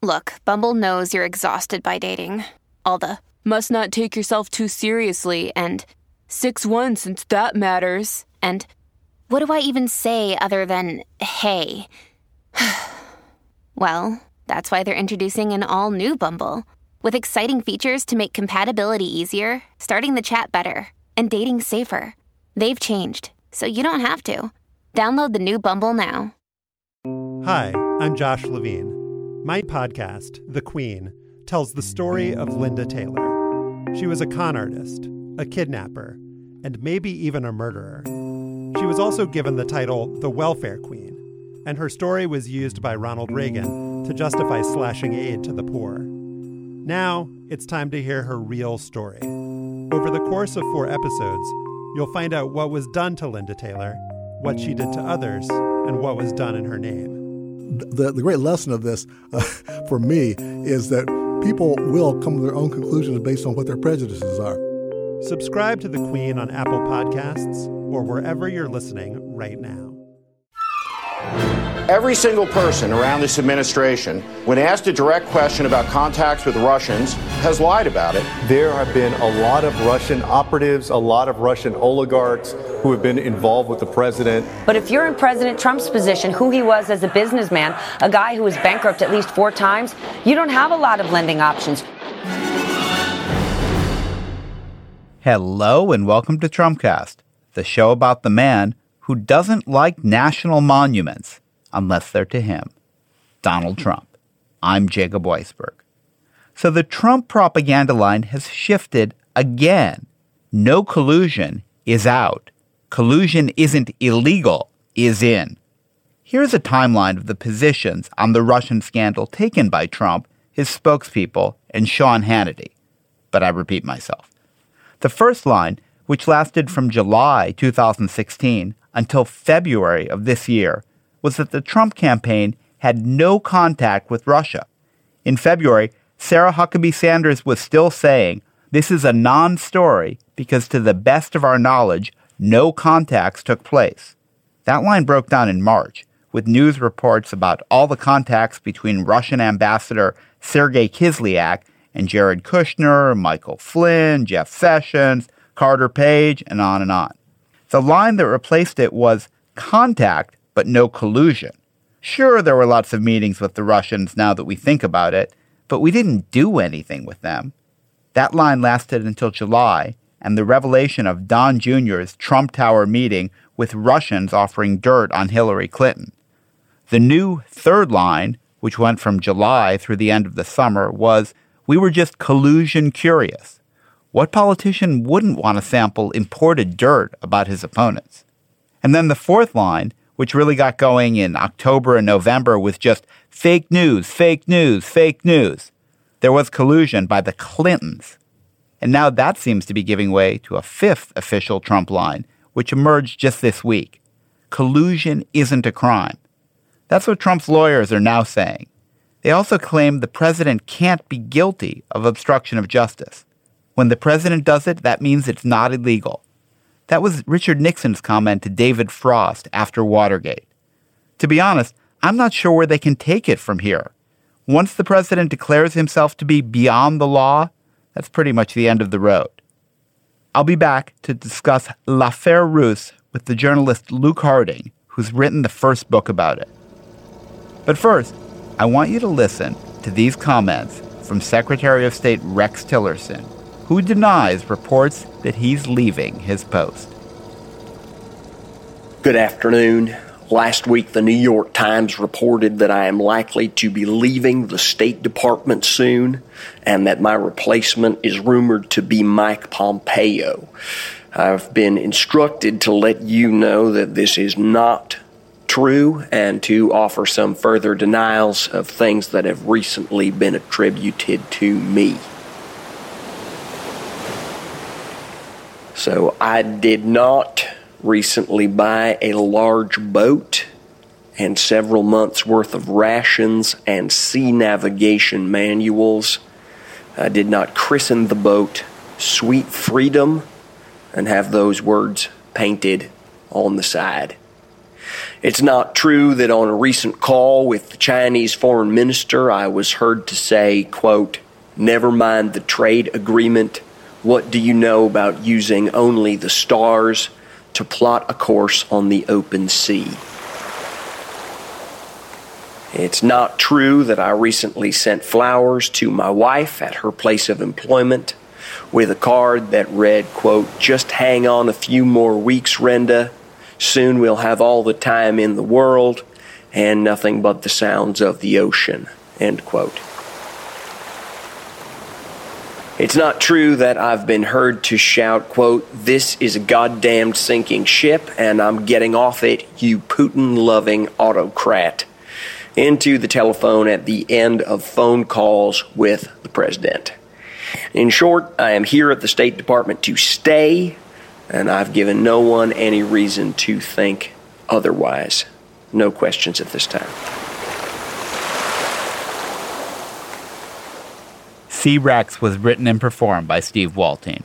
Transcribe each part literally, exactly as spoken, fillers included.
Look, Bumble knows you're exhausted by dating. All the, must not take yourself too seriously, and six one since that matters, and what do I even say other than, hey? Well, that's why they're introducing an all-new Bumble, with exciting features to make compatibility easier, starting the chat better, and dating safer. They've changed, so you don't have to. Download the new Bumble now. Hi, I'm Josh Levine. My podcast, The Queen, tells the story of Linda Taylor. She was a con artist, a kidnapper, and maybe even a murderer. She was also given the title the Welfare Queen, and her story was used by Ronald Reagan to justify slashing aid to the poor. Now, it's time to hear her real story. Over the course of four episodes, you'll find out what was done to Linda Taylor, what she did to others, and what was done in her name. The, the great lesson of this, uh, for me, is that people will come to their own conclusions based on what their prejudices are. Subscribe to The Queen on Apple Podcasts or wherever you're listening right now. Every single person around this administration, when asked a direct question about contacts with Russians, has lied about it. There have been a lot of Russian operatives, a lot of Russian oligarchs who have been involved with the president. But if you're in President Trump's position, who he was as a businessman, a guy who was bankrupt at least four times, you don't have a lot of lending options. Hello and welcome to Trumpcast, the show about the man who doesn't like national monuments unless they're to him, Donald Trump. I'm Jacob Weisberg. So the Trump propaganda line has shifted again. No collusion is out. Collusion isn't illegal, is in. Here's a timeline of the positions on the Russian scandal taken by Trump, his spokespeople, and Sean Hannity. But I repeat myself. The first line, which lasted from July two thousand sixteen until February of this year, was that the Trump campaign had no contact with Russia. In February, Sarah Huckabee Sanders was still saying, this is a non-story because to the best of our knowledge, no contacts took place. That line broke down in March, with news reports about all the contacts between Russian Ambassador Sergei Kislyak and Jared Kushner, Michael Flynn, Jeff Sessions, Carter Page, and on and on. The line that replaced it was contact, but no collusion. Sure, there were lots of meetings with the Russians now that we think about it, but we didn't do anything with them. That line lasted until July, and the revelation of Don Junior's Trump Tower meeting with Russians offering dirt on Hillary Clinton. The new third line, which went from July through the end of the summer, was, we were just collusion curious. What politician wouldn't want to sample imported dirt about his opponents? And then the fourth line, which really got going in October and November, was just fake news, fake news, fake news. There was collusion by the Clintons. And now that seems to be giving way to a fifth official Trump line, which emerged just this week. Collusion isn't a crime. That's what Trump's lawyers are now saying. They also claim the president can't be guilty of obstruction of justice. When the president does it, that means it's not illegal. That was Richard Nixon's comment to David Frost after Watergate. To be honest, I'm not sure where they can take it from here. Once the president declares himself to be beyond the law, that's pretty much the end of the road. I'll be back to discuss L'Affaire Russe with the journalist Luke Harding, who's written the first book about it. But first, I want you to listen to these comments from Secretary of State Rex Tillerson, who denies reports that he's leaving his post. Good afternoon. Last week, the New York Times reported that I am likely to be leaving the State Department soon, and that my replacement is rumored to be Mike Pompeo. I've been instructed to let you know that this is not true and to offer some further denials of things that have recently been attributed to me. So I did not recently buy a large boat and several months' worth of rations and sea navigation manuals. I did not christen the boat Sweet Freedom and have those words painted on the side. It's not true that on a recent call with the Chinese foreign minister, I was heard to say, quote, "Never mind the trade agreement. What do you know about using only the stars to plot a course on the open sea?" It's not true that I recently sent flowers to my wife at her place of employment with a card that read, quote, "Just hang on a few more weeks, Renda. Soon we'll have all the time in the world and nothing but the sounds of the ocean," end quote. It's not true that I've been heard to shout, quote, "This is a goddamned sinking ship and I'm getting off it, you Putin-loving autocrat," into the telephone at the end of phone calls with the president. In short, I am here at the State Department to stay, and I've given no one any reason to think otherwise. No questions at this time. C-Rex was written and performed by Steve Waltine.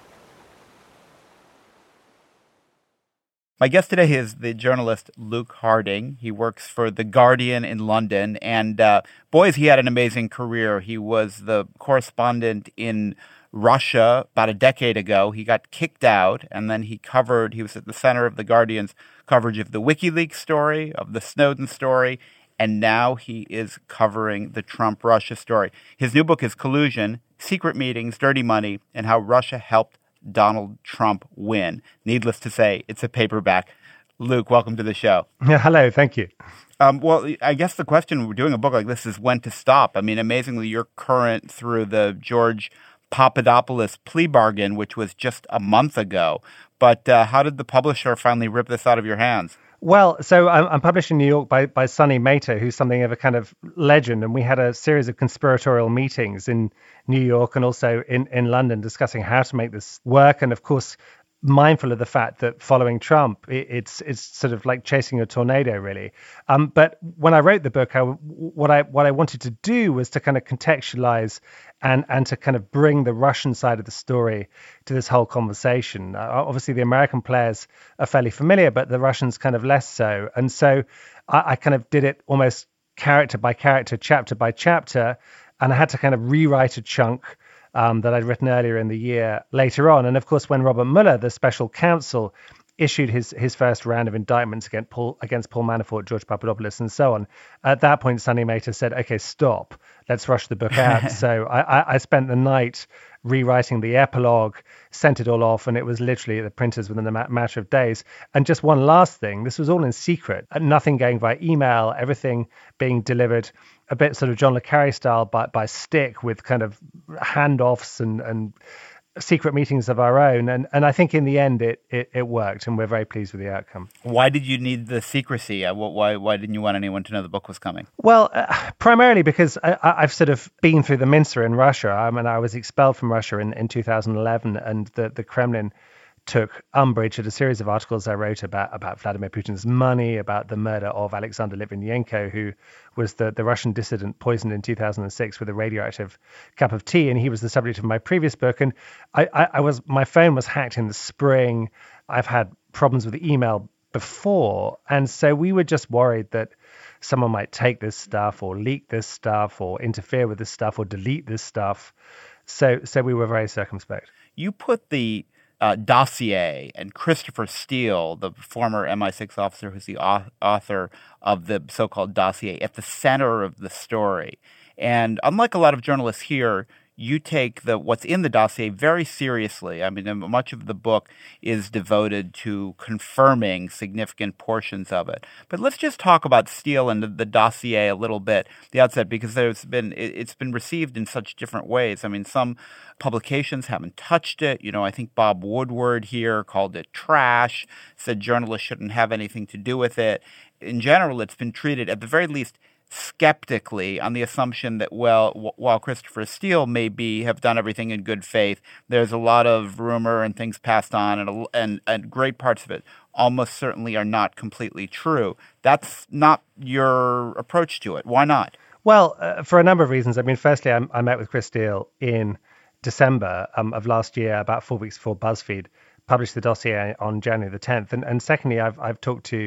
My guest today is the journalist Luke Harding. He works for The Guardian in London, and uh, boys, he had an amazing career. He was the correspondent in Russia about a decade ago. He got kicked out, and then he covered, he was at the center of The Guardian's coverage of the WikiLeaks story, of the Snowden story, and now he is covering the Trump-Russia story. His new book is Collusion, Secret Meetings, Dirty Money, and How Russia Helped Donald Trump Win. Needless to say, it's a paperback. Luke, welcome to the show. Yeah, hello, thank you. Um, well, I guess the question when doing a book like this is when to stop. I mean, amazingly, you're current through the George Papadopoulos plea bargain, which was just a month ago. But uh, how did the publisher finally rip this out of your hands? Well, so I'm, I'm published in New York by, by Sonny Mehta, who's something of a kind of legend. And we had a series of conspiratorial meetings in New York and also in, in London discussing how to make this work. And of course, mindful of the fact that following Trump, it, it's it's sort of like chasing a tornado, really. Um, but when I wrote the book, I, what I what I wanted to do was to kind of contextualize and and to kind of bring the Russian side of the story to this whole conversation. Uh, obviously, the American players are fairly familiar, but the Russians kind of less so. And so I, I kind of did it almost character by character, chapter by chapter, and I had to kind of rewrite a chunk Um, that I'd written earlier in the year later on. And of course, when Robert Mueller, the special counsel, issued his his first round of indictments against Paul, against Paul Manafort, George Papadopoulos, and so on, at that point, Sonny Mehta said, okay, stop, let's rush the book out. So I, I, I spent the night rewriting the epilogue, sent it all off, and it was literally at the printers within a matter of days. And just one last thing, this was all in secret, nothing going via email, everything being delivered a bit sort of John le Carré style by, by stick, with kind of handoffs and, and secret meetings of our own. And and I think in the end it, it, it worked, and we're very pleased with the outcome. Why did you need the secrecy? Why why didn't you want anyone to know the book was coming? Well, uh, primarily because I, I've sort of been through the mincer in Russia. I mean, I was expelled from Russia in, in two thousand eleven, and the, the Kremlin took umbrage at a series of articles I wrote about about Vladimir Putin's money, about the murder of Alexander Litvinenko, who was the, the Russian dissident poisoned in two thousand six with a radioactive cup of tea, and he was the subject of my previous book. And I, I, I was my phone was hacked in the spring. I've had problems with email before, and so we were just worried that someone might take this stuff or leak this stuff or interfere with this stuff or delete this stuff. So so we were very circumspect. You put the Uh, dossier and Christopher Steele, the former M I six officer who's the author of the so-called dossier, at the center of the story. And unlike a lot of journalists here, you take the what's in the dossier very seriously. I mean, much of the book is devoted to confirming significant portions of it. But let's just talk about Steele and the, the dossier a little bit at the outset, because there's been it, it's been received in such different ways. I mean, some publications haven't touched it. You know, I think Bob Woodward here called it trash, said journalists shouldn't have anything to do with it. In general, it's been treated, at the very least, skeptically, on the assumption that, well, w- while Christopher Steele may be have done everything in good faith, there's a lot of rumor and things passed on, and, a, and and great parts of it almost certainly are not completely true. That's not your approach to it. Why not? Well, uh, for a number of reasons. I mean, firstly, I, I met with Chris Steele in December um, of last year, about four weeks before BuzzFeed published the dossier on January the tenth. And, and secondly, I've I've talked to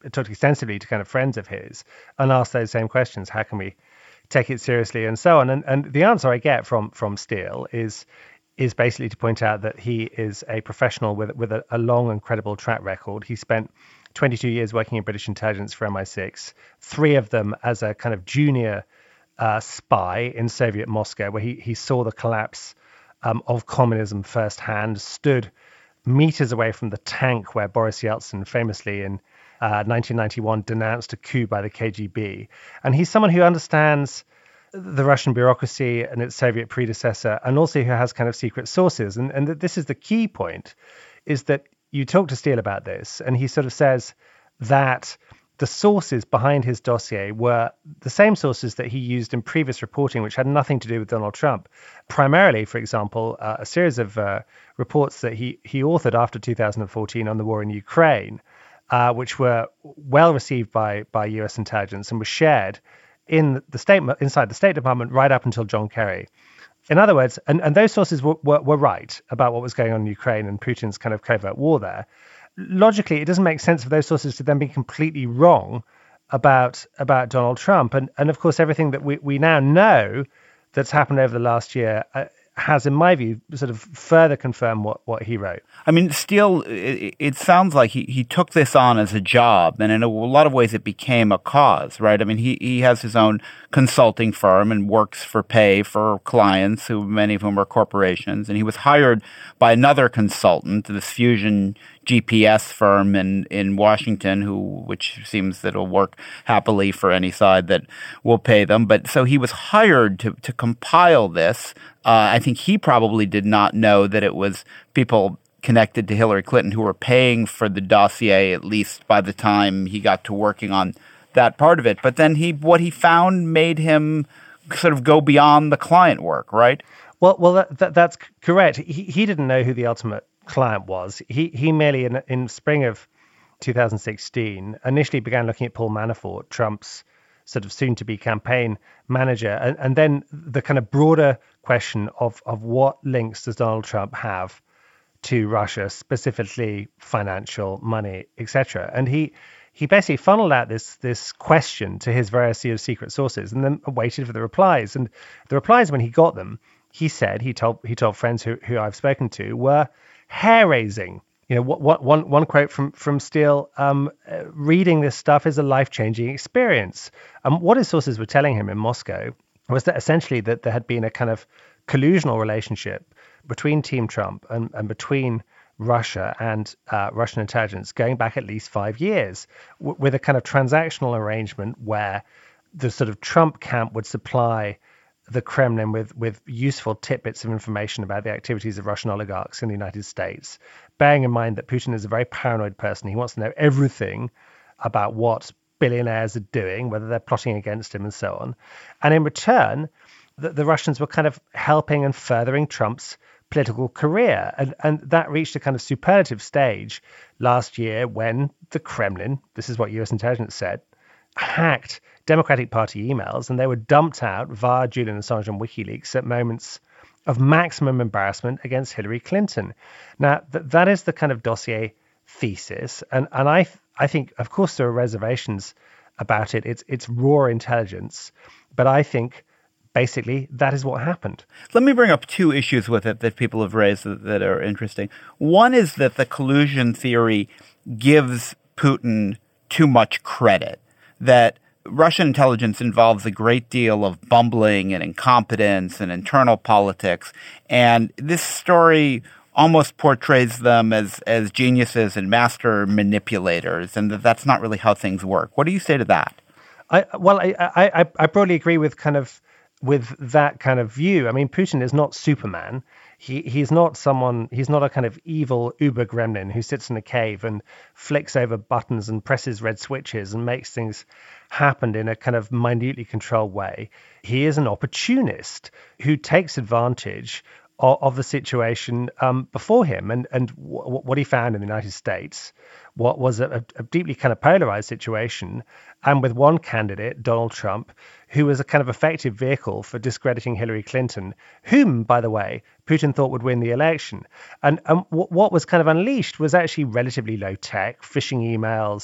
talked extensively to kind of friends of his and asked those same questions. How can we take it seriously and so on? And and the answer I get from from Steele is is basically to point out that he is a professional with with a, a long and credible track record. He spent twenty-two years working in British intelligence for M I six, three of them as a kind of junior uh, spy in Soviet Moscow, where he, he saw the collapse um, of communism firsthand, stood meters away from the tank where Boris Yeltsin famously in uh, nineteen ninety-one denounced a coup by the K G B. And he's someone who understands the Russian bureaucracy and its Soviet predecessor, and also who has kind of secret sources. And, and this is the key point, is that you talk to Steele about this, and he sort of says that the sources behind his dossier were the same sources that he used in previous reporting, which had nothing to do with Donald Trump. Primarily, for example, uh, a series of uh, reports that he, he authored after two thousand fourteen on the war in Ukraine, uh, which were well received by, by U S intelligence and were shared in the state, inside the State Department right up until John Kerry. In other words, and, and those sources were, were, were right about what was going on in Ukraine and Putin's kind of covert war there. Logically, it doesn't make sense for those sources to then be completely wrong about about Donald Trump. And, and of course, everything that we, we now know that's happened over the last year uh, has, in my view, sort of further confirmed what, what he wrote. I mean, Steele, it, it sounds like he, he took this on as a job, and in a, a lot of ways it became a cause, right? I mean, he, he has his own consulting firm and works for pay for clients, who many of whom are corporations, and he was hired by another consultant, this Fusion G P S firm in, in Washington, who which seems that it'll work happily for any side that will pay them. But so he was hired to to compile this. Uh, I think he probably did not know that it was people connected to Hillary Clinton who were paying for the dossier, at least by the time he got to working on that part of it. But then he what he found made him sort of go beyond the client work, right? Well, well, that, that, that's correct. He he didn't know who the ultimate client was. He he merely in in spring of two thousand sixteen initially began looking at Paul Manafort, Trump's sort of soon-to-be campaign manager, and, and then the kind of broader question of of what links does Donald Trump have to Russia, specifically financial, money, et cetera. And he he basically funneled out this this question to his various secret sources, and then waited for the replies. And the replies, when he got them, he said he told he told friends who who I've spoken to, were hair-raising. You know, what, what one one quote from from Steele: um, uh, "Reading this stuff is a life-changing experience." Um, what his sources were telling him in Moscow was that essentially that there had been a kind of collusional relationship between Team Trump and, and between Russia and uh, Russian intelligence going back at least five years, w- with a kind of transactional arrangement where the sort of Trump camp would supply the Kremlin with, with useful tidbits of information about the activities of Russian oligarchs in the United States, bearing in mind that Putin is a very paranoid person. He wants to know everything about what billionaires are doing, whether they're plotting against him and so on. And in return, the, the Russians were kind of helping and furthering Trump's political career. And, and that reached a kind of superlative stage last year when the Kremlin, this is what U S intelligence said, hacked Democratic Party emails, and they were dumped out via Julian Assange and WikiLeaks at moments of maximum embarrassment against Hillary Clinton. Now, th- that is the kind of dossier thesis, and and I I think, of course, there are reservations about it. It's it's raw intelligence, but I think basically that is what happened. Let me bring up two issues with it that people have raised that, that are interesting. One is that the collusion theory gives Putin too much credit, that Russian intelligence involves a great deal of bumbling and incompetence and internal politics. And this story almost portrays them as, as geniuses and master manipulators, and that that's not really how things work. What do you say to that? I, well, I, I, I broadly agree with kind of with that kind of view. I mean, Putin is not Superman. He he's not someone, he's not a kind of evil uber gremlin who sits in a cave and flicks over buttons and presses red switches and makes things happen in a kind of minutely controlled way. He is an opportunist who takes advantage of, of the situation um, before him. And, and w- what he found in the United States what was a, a deeply kind of polarized situation, and with one candidate, Donald Trump, who was a kind of effective vehicle for discrediting Hillary Clinton, whom, by the way, Putin thought would win the election. And um, w- what was kind of unleashed was actually relatively low tech, phishing emails,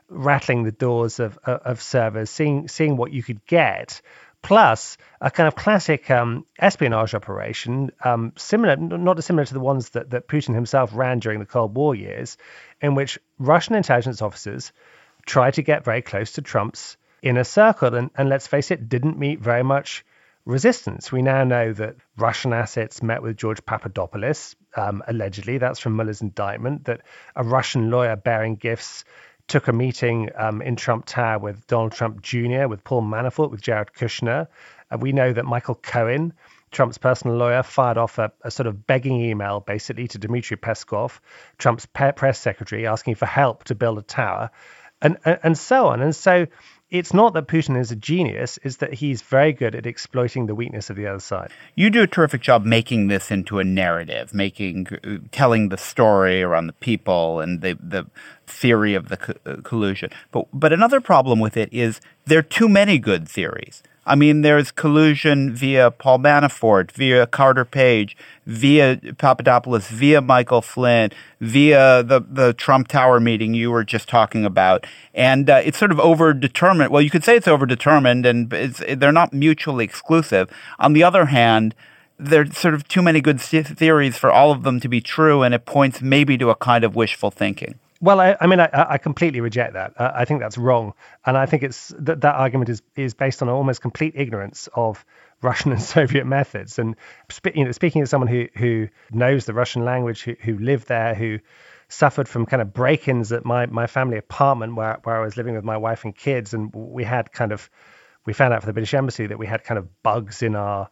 rattling the doors of of, of servers, seeing seeing what you could get, plus a kind of classic um, espionage operation, um, similar, not dissimilar to the ones that, that Putin himself ran during the Cold War years, in which Russian intelligence officers tried to get very close to Trump's inner circle, and, and let's face it, didn't meet very much resistance. We now know that Russian assets met with George Papadopoulos, um, allegedly, that's from Mueller's indictment, that a Russian lawyer bearing gifts took a meeting um, in Trump Tower with Donald Trump Junior, with Paul Manafort, with Jared Kushner. Uh, we know that Michael Cohen, Trump's personal lawyer, fired off a, a sort of begging email, basically, to Dmitry Peskov, Trump's pe- press secretary, asking for help to build a tower, and, and, and so on. And so it's not that Putin is a genius, it's that he's very good at exploiting the weakness of the other side. You do a terrific job making this into a narrative, making, telling the story around the people and the, the theory of the co- collusion. But, but another problem with it is there are too many good theories. I mean, there's collusion via Paul Manafort, via Carter Page, via Papadopoulos, via Michael Flynn, via the, the Trump Tower meeting you were just talking about. And uh, it's sort of overdetermined. Well, you could say it's overdetermined, and it's, they're not mutually exclusive. On the other hand, there's sort of too many good theories for all of them to be true, and it points maybe to a kind of wishful thinking. Well, I, I mean, I, I completely reject that. Uh, I think that's wrong, and I think it's that that argument is is based on almost complete ignorance of Russian and Soviet methods. And you know, speaking as someone who who knows the Russian language, who who lived there, who suffered from kind of break-ins at my my family apartment where where I was living with my wife and kids, and we had kind of we found out from the British Embassy that we had kind of bugs in our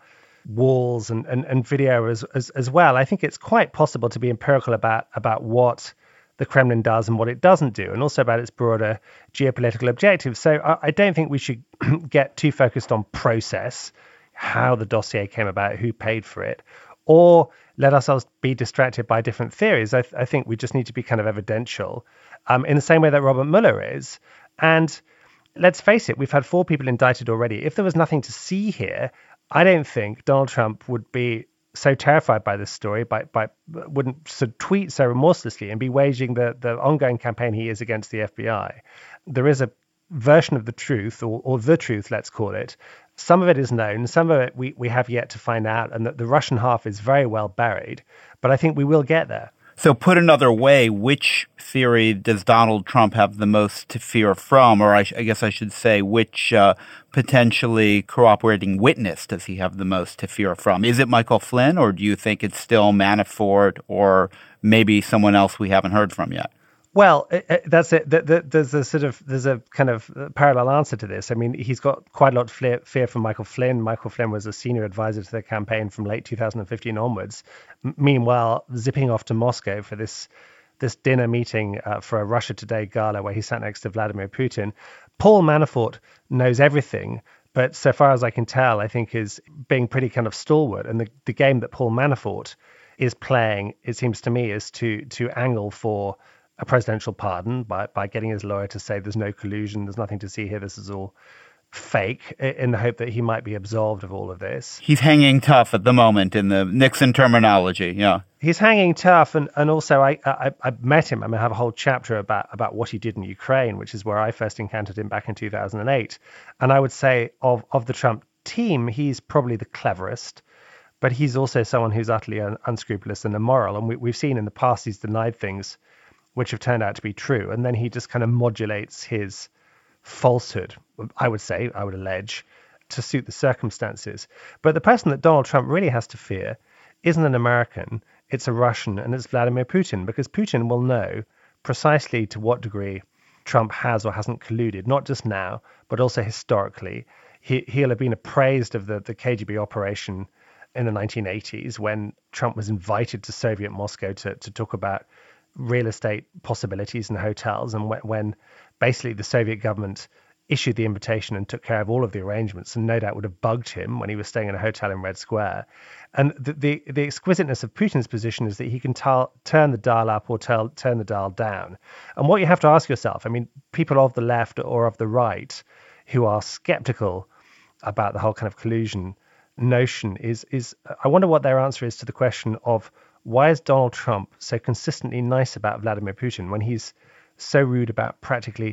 walls and and, and video as, as as well. I think it's quite possible to be empirical about about what the Kremlin does and what it doesn't do, and also about its broader geopolitical objectives. So I, I don't think we should get too focused on process, how the dossier came about, who paid for it, or let ourselves be distracted by different theories. I, th- I think we just need to be kind of evidential, um, in the same way that Robert Mueller is. And let's face it, we've had four people indicted already. If there was nothing to see here, I don't think Donald Trump would be so terrified by this story, by, by wouldn't sort of tweet so remorselessly and be waging the, the ongoing campaign he is against the F B I. There is a version of the truth, or, or the truth, let's call it. Some of it is known, some of it we, we have yet to find out, and that the Russian half is very well buried, but I think we will get there. So put another way, which theory does Donald Trump have the most to fear from? Or I, sh- I guess I should say, which uh, potentially cooperating witness does he have the most to fear from? Is it Michael Flynn, or do you think it's still Manafort, or maybe someone else we haven't heard from yet? Well, that's it. There's a sort of there's a kind of parallel answer to this. I mean, he's got quite a lot of fear from Michael Flynn. Michael Flynn was a senior advisor to the campaign from late two thousand fifteen onwards. M- meanwhile, zipping off to Moscow for this this dinner meeting uh, for a Russia Today gala where he sat next to Vladimir Putin. Paul Manafort knows everything, but so far as I can tell, I think is being pretty kind of stalwart. And the, the game that Paul Manafort is playing, it seems to me, is to to angle for a presidential pardon by, by getting his lawyer to say there's no collusion, there's nothing to see here, this is all fake, in the hope that he might be absolved of all of this. He's hanging tough at the moment in the Nixon terminology, yeah. He's hanging tough, and, and also I, I I met him. I mean, I have a whole chapter about, about what he did in Ukraine, which is where I first encountered him back in two thousand eight. And I would say of, of the Trump team, he's probably the cleverest, but he's also someone who's utterly un, unscrupulous and immoral. And we, we've seen in the past he's denied things which have turned out to be true. And then he just kind of modulates his falsehood, I would say, I would allege, to suit the circumstances. But the person that Donald Trump really has to fear isn't an American, it's a Russian, and it's Vladimir Putin, because Putin will know precisely to what degree Trump has or hasn't colluded, not just now, but also historically. He, he'll have been appraised of the, the K G B operation in the nineteen eighties when Trump was invited to Soviet Moscow to, to talk about real estate possibilities in hotels, and when, when basically the Soviet government issued the invitation and took care of all of the arrangements, and no doubt would have bugged him when he was staying in a hotel in Red Square. And the the, the exquisiteness of Putin's position is that he can t- turn the dial up or tell, turn the dial down. And what you have to ask yourself, I mean, people of the left or of the right who are skeptical about the whole kind of collusion notion is is I wonder what their answer is to the question of, why is Donald Trump so consistently nice about Vladimir Putin when he's so rude about practically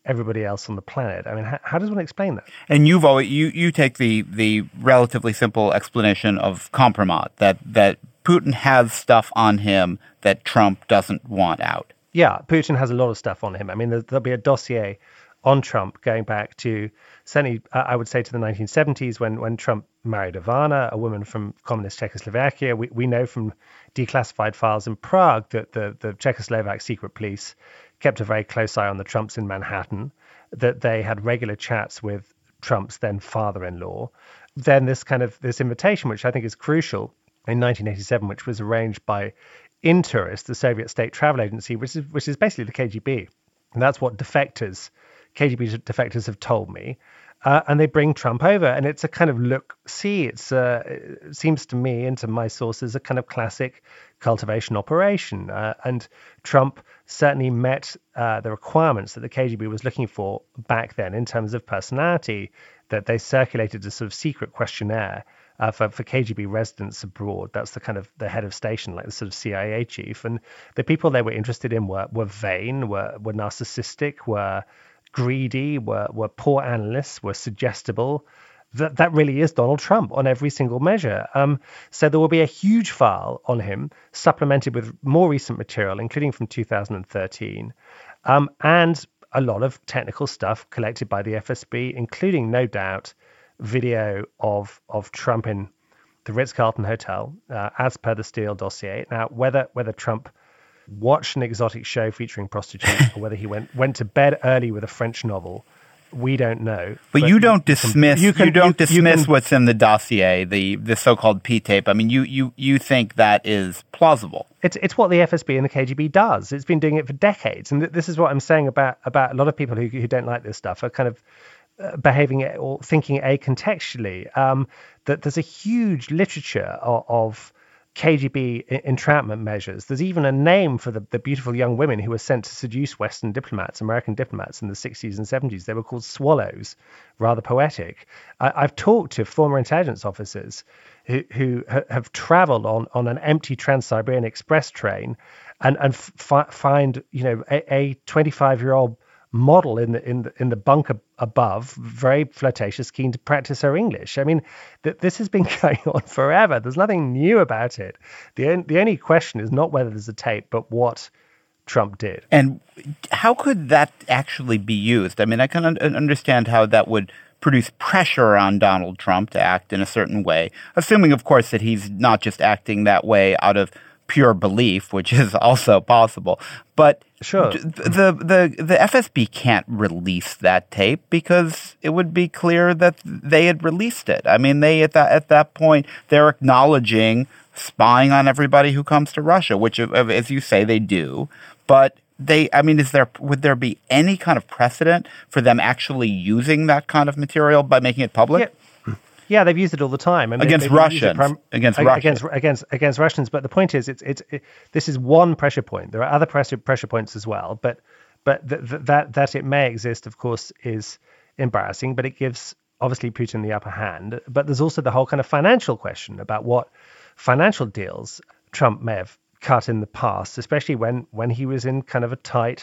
everybody else on the planet. I mean, how, how does one explain that? And you've always, you you take the the relatively simple explanation of compromat, that that Putin has stuff on him that Trump doesn't want out. Yeah, Putin has a lot of stuff on him. I mean, there'll be a dossier on Trump going back to, certainly, uh, I would say to the nineteen seventies when, when Trump married Ivana, a woman from communist Czechoslovakia. We, we know from declassified files in Prague that the, the Czechoslovak secret police kept a very close eye on the Trumps in Manhattan, that they had regular chats with Trump's then father-in-law. Then this kind of, this invitation, which I think is crucial, in nineteen eighty-seven, which was arranged by Intourist, the Soviet state travel agency, which is which is basically the K G B. And that's what defectors, K G B defectors have told me. Uh, and they bring Trump over, and it's a kind of look-see. It's uh, it seems to me, and to my sources, a kind of classic cultivation operation. Uh, and Trump certainly met uh, the requirements that the K G B was looking for back then in terms of personality, that they circulated a sort of secret questionnaire Uh, for, for K G B residents abroad. That's the kind of the head of station, like the sort of C I A chief. And the people they were interested in were were vain, were were narcissistic, were greedy, were were poor analysts, were suggestible. That that really is Donald Trump on every single measure. Um, so there will be a huge file on him, supplemented with more recent material, including from two thousand thirteen, um, and a lot of technical stuff collected by the F S B, including, no doubt, video of of Trump in the Ritz-Carlton Hotel, uh, as per the Steele dossier. Now, whether whether Trump watched an exotic show featuring prostitutes or whether he went went to bed early with a French novel, we don't know. But, but you don't dismiss you, can, you don't you, dismiss you can, what's in the dossier, the the so-called P-tape. I mean, you you you think that is plausible. It's it's what the F S B and the K G B does. It's been doing it for decades, and th- this is what I'm saying about about a lot of people who who don't like this stuff are kind of Uh, behaving or thinking acontextually. Um, that there's a huge literature of, of K G B entrapment measures. There's even a name for the, the beautiful young women who were sent to seduce Western diplomats, American diplomats in the sixties and seventies. They were called swallows, rather poetic. I, I've talked to former intelligence officers who, who ha- have traveled on, on an empty Trans-Siberian Express train and, and f- find, you know, a, a twenty-five-year-old model in the in the in the bunk above, very flirtatious, keen to practice her English. I mean, th- this has been going on forever. There's nothing new about it. The on- the only question is not whether there's a tape, but what Trump did. And how could that actually be used? I mean, I can un- understand how that would produce pressure on Donald Trump to act in a certain way, assuming, of course, that he's not just acting that way out of pure belief, which is also possible. But sure, the the the F S B can't release that tape because it would be clear that they had released it. I mean, they at that at that point they're acknowledging spying on everybody who comes to Russia, which, as you say, they do. But they, I mean, is there would there be any kind of precedent for them actually using that kind of material by making it public? Yeah. Yeah, they've used it all the time. I mean, against Russians, prim- against Russians, against, against against Russians. But the point is, it's it's it, this is one pressure point. There are other pressure pressure points as well. But but th- th- that that it may exist, of course, is embarrassing. But it gives obviously Putin the upper hand. But there's also the whole kind of financial question about what financial deals Trump may have cut in the past, especially when when he was in kind of a tight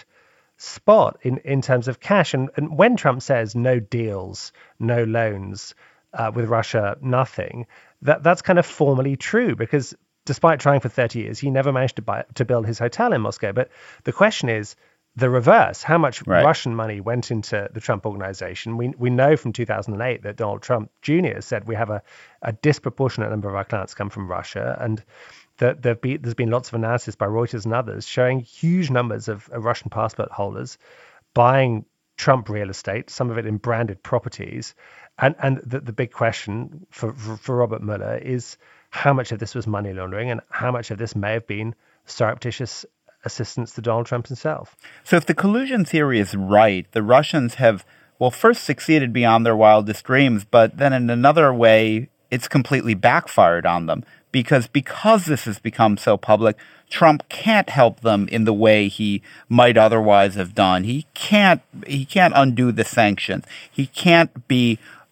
spot in in terms of cash. And and when Trump says no deals, no loans. Uh, with Russia, nothing. That that's kind of formally true, because despite trying for thirty years, he never managed to buy to build his hotel in Moscow. But the question is the reverse: how much right. Russian money went into the Trump organization? We we know from two thousand eight that Donald Trump Junior said we have a, a disproportionate number of our clients come from Russia, and that there be, there's been lots of analysis by Reuters and others showing huge numbers of, of Russian passport holders buying Trump real estate, some of it in branded properties. And and the, the big question for, for for Robert Mueller is how much of this was money laundering and how much of this may have been surreptitious assistance to Donald Trump himself. So if the collusion theory is right, the Russians have, well, first succeeded beyond their wildest dreams, but then in another way, it's completely backfired on them. Because because this has become so public, Trump can't help them in the way he might otherwise have done. He can't he can't undo the sanctions. He can't be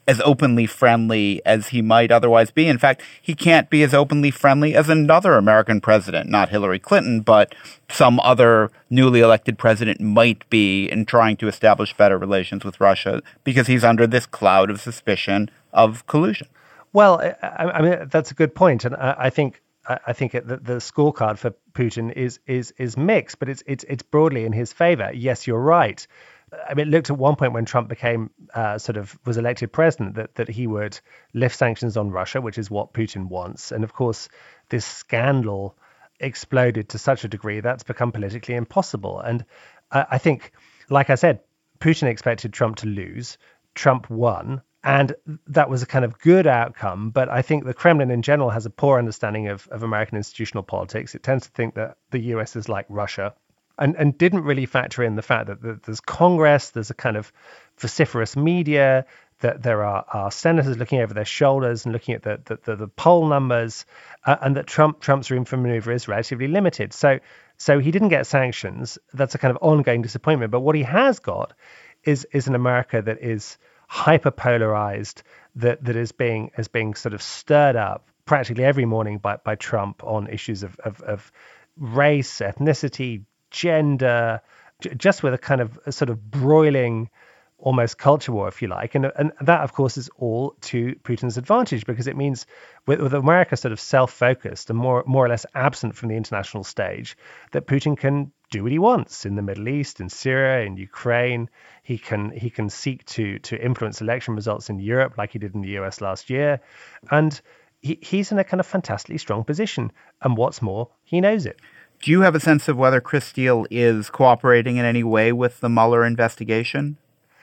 as openly friendly as he might otherwise be. In fact, he can't be as openly friendly as another American president, not Hillary Clinton, but some other newly elected president might be in trying to establish better relations with Russia because he's under this cloud of suspicion of collusion. Well, I, I mean, that's a good point. And I, I think I think it, the, the scorecard for Putin is is is mixed, but it's it's it's broadly in his favor. Yes, you're right. I mean, it looked at one point when Trump became uh, sort of was elected president that, that he would lift sanctions on Russia, which is what Putin wants. And of course, this scandal exploded to such a degree that's become politically impossible. And uh, I think, like I said, Putin expected Trump to lose. Trump won. And that was a kind of good outcome. But I think the Kremlin in general has a poor understanding of, of American institutional politics. It tends to think that the U S is like Russia. And, and didn't really factor in the fact that, that there's Congress, there's a kind of vociferous media, that there are, are senators looking over their shoulders and looking at the the, the, the poll numbers, uh, and that Trump Trump's room for maneuver is relatively limited. So so he didn't get sanctions. That's a kind of ongoing disappointment. But what he has got is is an America that is hyper polarized, that that is being is being sort of stirred up practically every morning by by Trump on issues of of, of race, ethnicity, gender, just with a kind of a sort of broiling, almost culture war, if you like. And, and that, of course, is all to Putin's advantage, because it means with, with America sort of self-focused and more, more or less absent from the international stage, that Putin can do what he wants in the Middle East, in Syria, in Ukraine. He can he can seek to to influence election results in Europe like he did in the U S last year. And he, he's in a kind of fantastically strong position. And what's more, he knows it. Do you have a sense of whether Chris Steele is cooperating in any way with the Mueller investigation?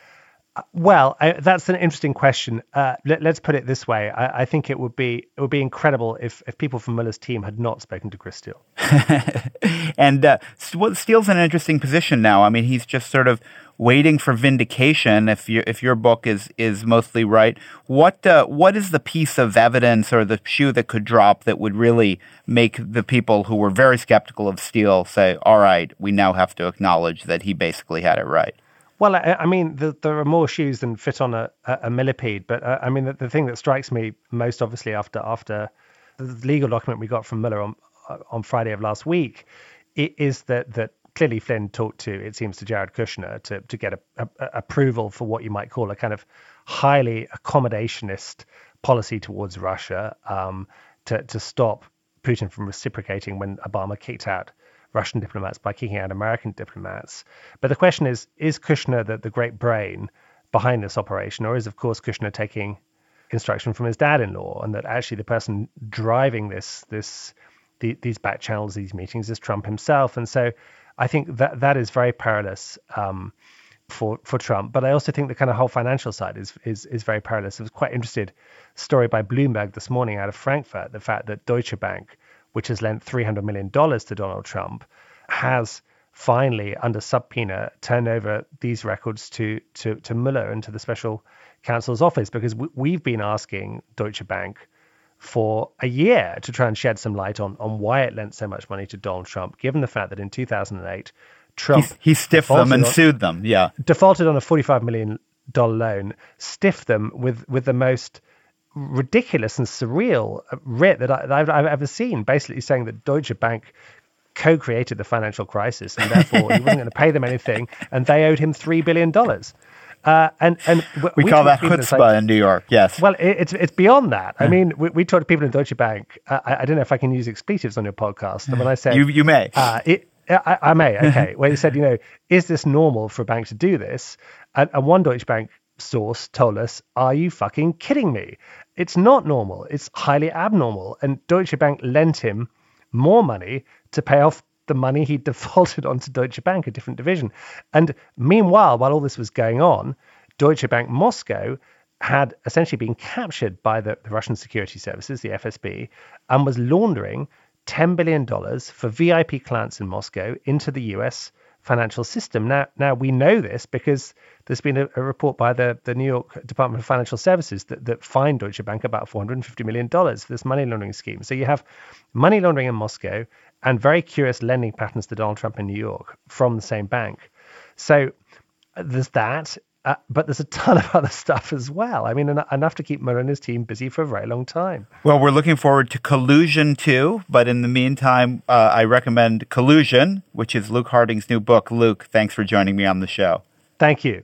Uh, well, I, that's an interesting question. Uh, let, let's put it this way: I, I think it would be it would be incredible if if people from Mueller's team had not spoken to Chris Steele. And uh, Steele's in an interesting position now. I mean, he's just sort of waiting for vindication. If you, if your book is is mostly right, what uh, what is the piece of evidence or the shoe that could drop that would really make the people who were very skeptical of Steele say, "All right, we now have to acknowledge that he basically had it right"? Well, I, I mean, the, there are more shoes than fit on a, a, a millipede. But uh, I mean, the, the thing that strikes me most obviously after after the legal document we got from Mueller on on Friday of last week is that that clearly Flynn talked to, it seems, to Jared Kushner to to get a, a, a approval for what you might call a kind of highly accommodationist policy towards Russia, um, to to stop Putin from reciprocating when Obama kicked out Russian diplomats by kicking out American diplomats. But the question is, is Kushner the, the great brain behind this operation, or is, of course, Kushner taking instruction from his dad-in-law, and that actually the person driving this this the, these back channels, these meetings, is Trump himself? And so I think that that is very perilous um, for for Trump. But I also think the kind of whole financial side is is is very perilous. I was quite interested story by Bloomberg this morning out of Frankfurt, the fact that Deutsche Bank, which has lent three hundred million dollars to Donald Trump, has finally, under subpoena, turned over these records to to to Mueller and to the special counsel's office, because we, we've been asking Deutsche Bank for a year to try and shed some light on, on why it lent so much money to Donald Trump, given the fact that in two thousand eight, Trump he, he stiffed them and on, sued them, yeah, defaulted on a forty-five million dollars loan, stiffed them with, with the most ridiculous and surreal writ that, I, that I've, I've ever seen, basically saying that Deutsche Bank co-created the financial crisis and therefore he wasn't going to pay them anything, and they owed him three billion dollars. Uh, and and we, we call that chutzpah like, in New York. Yes. Well, it, it's it's beyond that. I mean, we, we talk to people in Deutsche Bank. Uh, I, I don't know if I can use expletives on your podcast. And when I said you you may, uh, it, I, I may. Okay. Where you said, you know, is this normal for a bank to do this? And, and one Deutsche Bank source told us, "Are you fucking kidding me? It's not normal. It's highly abnormal." And Deutsche Bank lent him more money to pay off the money he defaulted onto Deutsche Bank, a different division. And meanwhile, while all this was going on, Deutsche Bank Moscow had essentially been captured by the, the Russian security services, the F S B, and was laundering ten billion dollars for V I P clients in Moscow into the U S financial system. Now, now we know this because there's been a, a report by the, the New York Department of Financial Services that, that fined Deutsche Bank about four hundred fifty million dollars for this money laundering scheme. So you have money laundering in Moscow and very curious lending patterns to Donald Trump in New York from the same bank. So there's that. Uh, but there's a ton of other stuff as well. I mean, en- enough to keep Mueller and his team busy for a very long time. Well, we're looking forward to Collusion two, but in the meantime, uh, I recommend Collusion, which is Luke Harding's new book. Luke, thanks for joining me on the show. Thank you.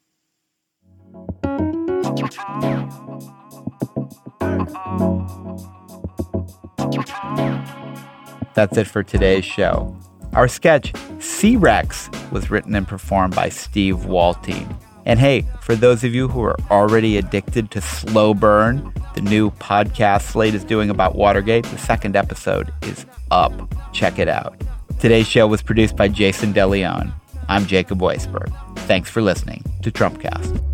That's it for today's show. Our sketch, C-Rex, was written and performed by Steve Waltine. And hey, for those of you who are already addicted to Slow Burn, the new podcast Slate is doing about Watergate, the second episode is up. Check it out. Today's show was produced by Jason DeLeon. I'm Jacob Weisberg. Thanks for listening to Trumpcast.